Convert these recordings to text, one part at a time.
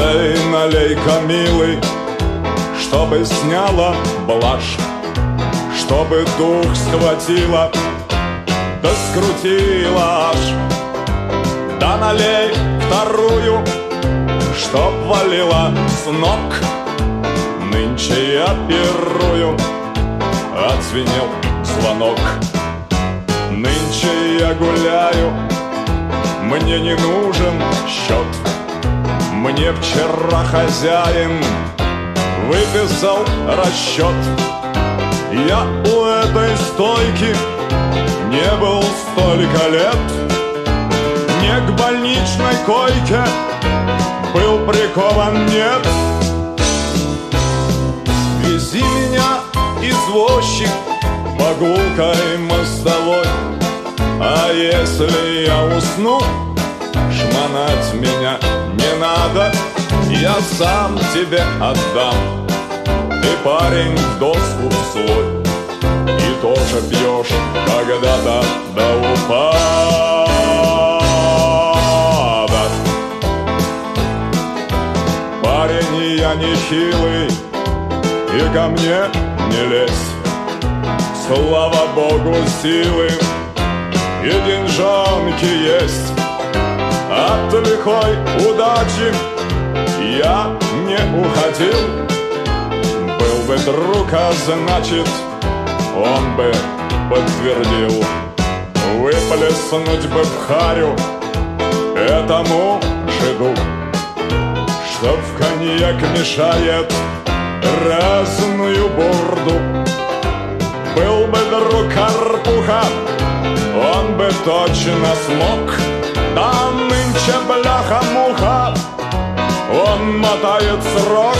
Эй, налей-ка, милый, чтобы сняла блажь, чтобы дух схватила, да скрутила аж. Да налей вторую, чтоб валила с ног. Нынче я пирую, отзвенел звонок. Нынче я гуляю, мне не нужен счет. Мне вчера хозяин выписал расчет. Я у этой стойки не был столько лет. Не к больничной койке был прикован, нет. Вези меня, извозчик, по гулкой мостовой. А если я усну, шмонать меня не надо, я сам тебе отдам. Ты, парень, в доску свой и тоже пьешь когда-то до упада. Парень, я не хилый, и ко мне не лезь. Слава Богу, силы и деньжонки есть. От лихой удачи я не уходил. Был бы друг, а значит, он бы подтвердил. Выплеснуть бы в харю этому жиду, что в коньяк мешает разную бурду. Был бы друг Карпуха, он бы точно смог. Там нынче бляха-муха, он мотает срок.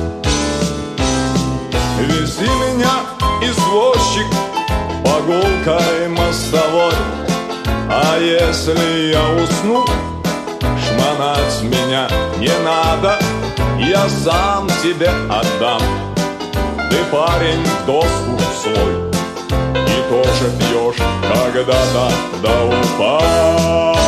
Вези меня, извозчик, по гулкой мостовой. А если я усну, шмонать меня не надо, я сам тебе отдам. Ты, парень, в доску свой и тоже пьешь когда-то до упада.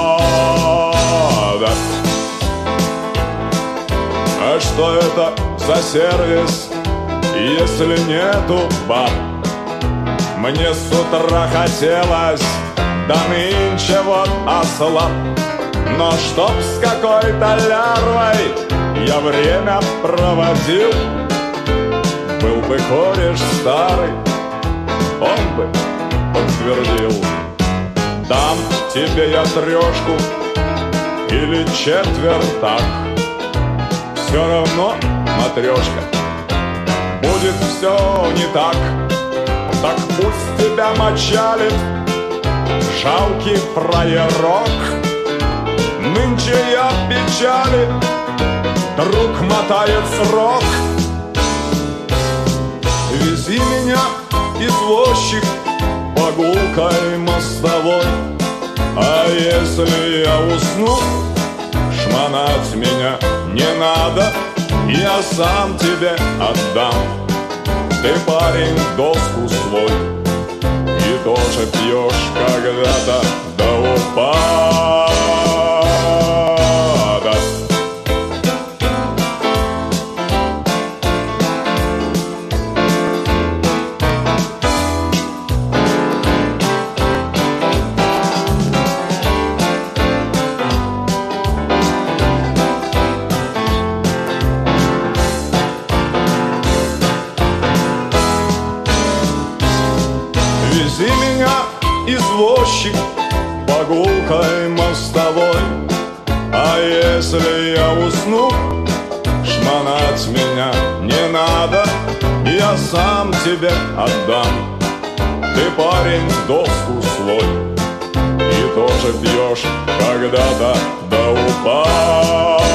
А что это за сервис, если нету баб? Мне с утра хотелось, да нынче вот ослаб. Но чтоб с какой-то лярвой я время проводил, был бы кореш старый, он бы подтвердил. Дам тебе я трешку или четвертак, все равно, матрешка, будет все не так. Так пусть тебя мочалит жалкий фраерок. Нынче я в печали, друг мотает срок. Вези меня, извозчик, по гулкой мостовой. А если я усну, шмонать меня не надо, я сам тебе отдам. Ты, парень, в доску свой и тоже пьешь когда-то до упада. Вези меня, извозчик, по гулкой мостовой. А если я усну, шмонать меня не надо, я сам тебе отдам. Ты, парень, в доску свой и тоже пьешь когда-то до упада.